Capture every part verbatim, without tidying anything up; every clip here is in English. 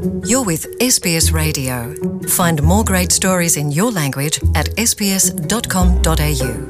You're with S B S Radio. Find more great stories in your language at s b s dot com dot a u.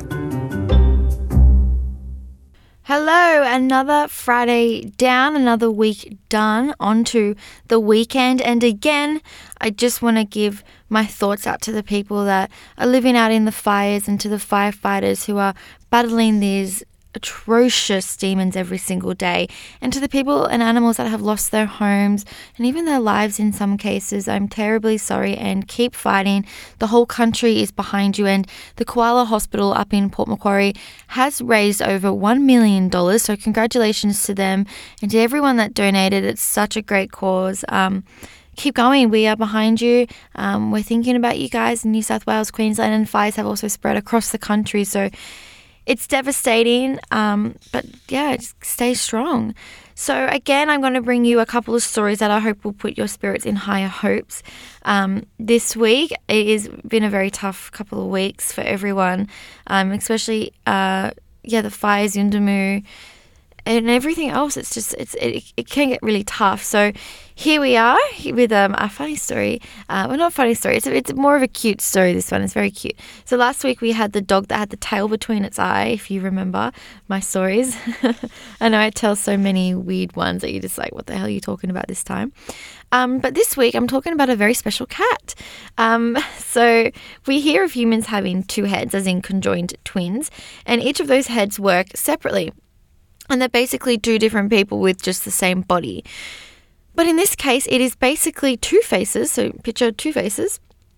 Hello, another Friday down, another week done, on to the weekend. And again, I just want to give my thoughts out to the people that are living out in the fires and to the firefighters who are battling these atrocious demons every single day, and to the people and animals that have lost their homes and even their lives in some cases. I'm terribly sorry, and keep fighting. The whole country is behind you, and the Koala Hospital up in Port Macquarie has raised over one million dollars, so congratulations to them and to everyone that donated. It's such a great cause. Um, keep going. We are behind you. Um, we're thinking about you guys in New South Wales, Queensland, and fires have also spread across the country, so it's devastating, um, but yeah, just stay strong. So again, I'm going to bring you a couple of stories that I hope will put your spirits in higher hopes. Um, this week, it has been a very tough couple of weeks for everyone, um, especially, uh, yeah, the fires in Yuendumu and everything else. It's just, it's it, it can get really tough. So here we are with um, a funny story. Uh, well, not a funny story. It's, a, it's more of a cute story, this one. It's very cute. So last week we had the dog that had the tail between its eye, if you remember my stories. I know I tell so many weird ones that you're just like, what the hell are you talking about this time? Um, but this week I'm talking about a very special cat. Um, so we hear of humans having two heads, as in conjoined twins, and each of those heads work separately. And they're basically two different people with just the same body. But in this case, it is basically two faces, so picture two faces,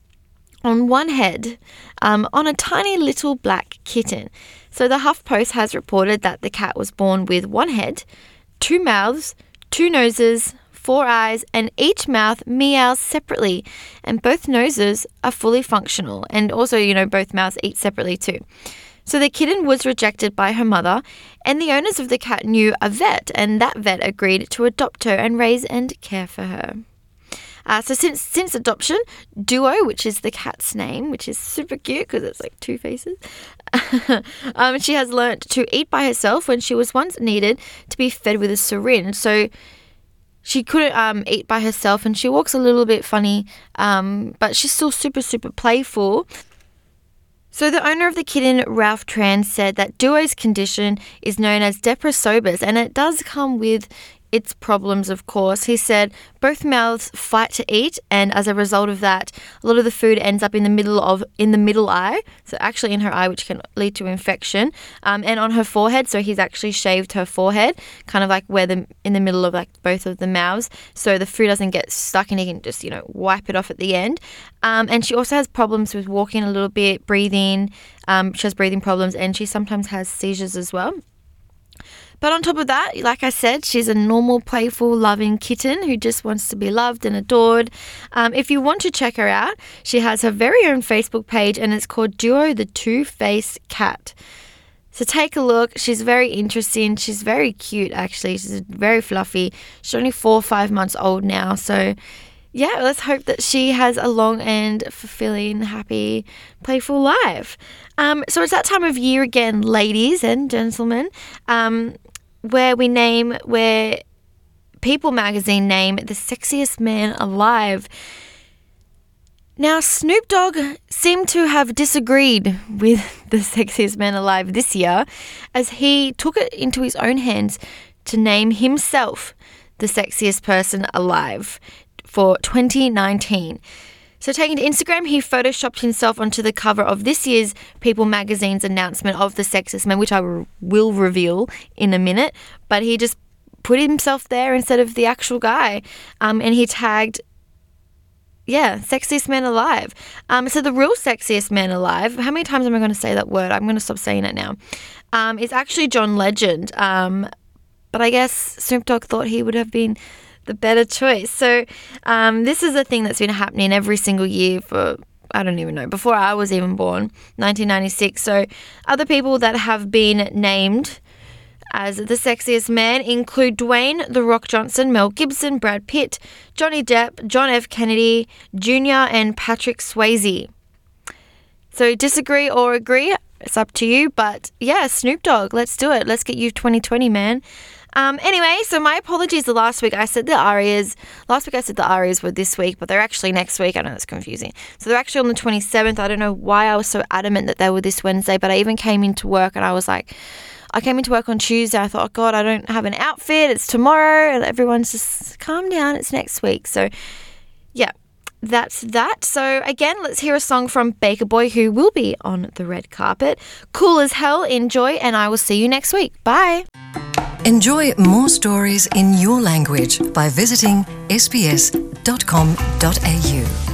on one head, um, on a tiny little black kitten. So the HuffPost has reported that the cat was born with one head, two mouths, two noses, four eyes, and each mouth meows separately. And both noses are fully functional. And also, you know, both mouths eat separately too. So the kitten was rejected by her mother, and the owners of the cat knew a vet, and that vet agreed to adopt her and raise and care for her. Uh, so since since adoption, Duo, which is the cat's name, which is super cute because it's like two faces, um, she has learnt to eat by herself when she was once needed to be fed with a syringe. So she couldn't um, eat by herself, and she walks a little bit funny, um, but she's still super, super playful. So the owner of the kitten, Ralph Tran, said that Duo's condition is known as depressobis, and it does come with its problems, of course. He said both mouths fight to eat, and as a result of that, a lot of the food ends up in the middle of in the middle eye, so actually in her eye, which can lead to infection, um, and on her forehead. So he's actually shaved her forehead, kind of like where the in the middle of like both of the mouths, so the food doesn't get stuck, and he can just you know wipe it off at the end. Um, and she also has problems with walking a little bit, breathing. Um, she has breathing problems, and she sometimes has seizures as well. But on top of that, like I said, she's a normal, playful, loving kitten who just wants to be loved and adored. Um, if you want to check her out, she has her very own Facebook page, and it's called Duo the Two-Faced Cat. So take a look. She's very interesting. She's very cute, actually. She's very fluffy. She's only four or five months old now. So yeah, let's hope that she has a long and fulfilling, happy, playful life. Um, so it's that time of year again, ladies and gentlemen, um, where we name, where People magazine name the sexiest man alive. Now, Snoop Dogg seemed to have disagreed with the sexiest man alive this year, as he took it into his own hands to name himself the sexiest person alive for twenty nineteen. So taking to Instagram, he photoshopped himself onto the cover of this year's People magazine's announcement of the sexiest man, which I will reveal in a minute. But he just put himself there instead of the actual guy, um, and he tagged, yeah, sexiest man alive. Um, so the real sexiest man alive, how many times am I going to say that word? I'm going to stop saying it now. Um, is actually John Legend. Um, but I guess Snoop Dogg thought he would have been the better choice. So um, this is a thing that's been happening every single year for, I don't even know, before I was even born, nineteen ninety-six. So other people that have been named as the sexiest man include Dwayne The Rock Johnson, Mel Gibson, Brad Pitt, Johnny Depp, John F. Kennedy Junior, and Patrick Swayze. So disagree or agree, it's up to you. But yeah, Snoop Dogg, let's do it. Let's get you twenty twenty, man. Um, anyway, so my apologies. The last week I said the arias. Last week I said the arias were this week, but they're actually next week. I know it's confusing. So they're actually on the twenty-seventh. I don't know why I was so adamant that they were this Wednesday, but I even came into work and I was like, I came into work on Tuesday. I thought, oh God, I don't have an outfit. It's tomorrow. And everyone's just, calm down. It's next week. So yeah, that's that. So again, let's hear a song from Baker Boy, who will be on the red carpet. Cool as hell. Enjoy, and I will see you next week. Bye. Enjoy more stories in your language by visiting s b s dot com dot a u.